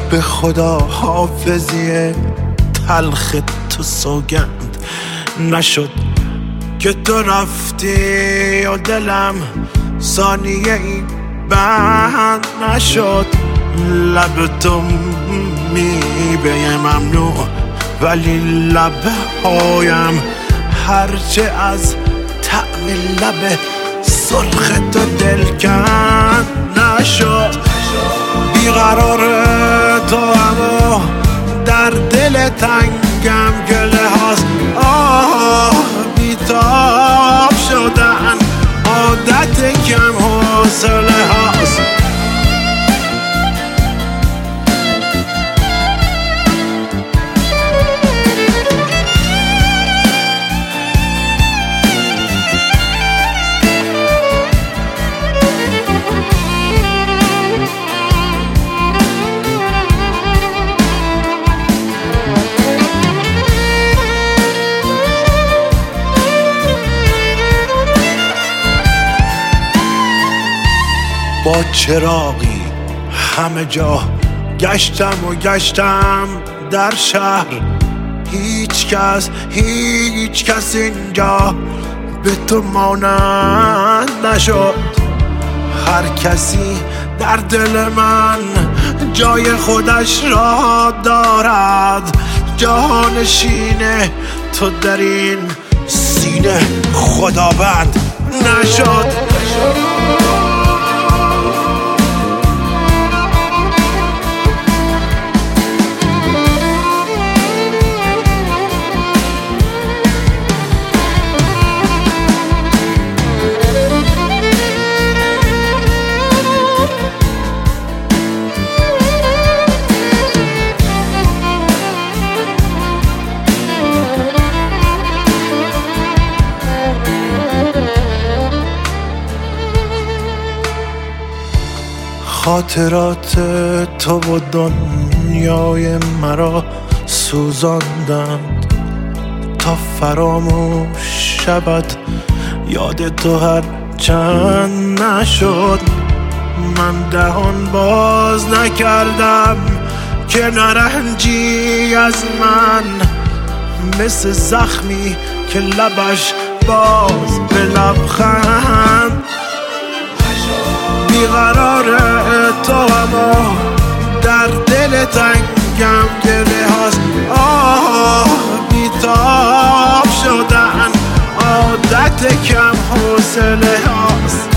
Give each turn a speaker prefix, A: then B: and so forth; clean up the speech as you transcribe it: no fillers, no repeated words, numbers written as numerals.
A: به خدا حافظی تلخ تو سوگند نشد که تو رفتی و دلم ثانیه ای بند نشد. لب تو میوه ممنوع ولی لبهایم هرچه از طعم لب سرخ تو دلکند نشد. بیقرار تو اما در دل تنگم گله هاست. بیتاب شدن عادت کم حوصله هاست. با چراغی همه جا گشتم در شهر. هیچ کس اینجا به تو مانند نشد. هر کسی در دل من جای خودش را دارد. جانشین تو در این سینه خداوند نشد. خاطرات تو و دنیای مرا سوزاندند تا فراموش شود یاد تو هر چند نشد. من دهان باز نکردم که نرنجی از من مثل زخمی که لبش باز به لبخند. بیقرار تو اما در دل تنگم گله هاست. بیتاب شدن عادت کم حوصله هاست.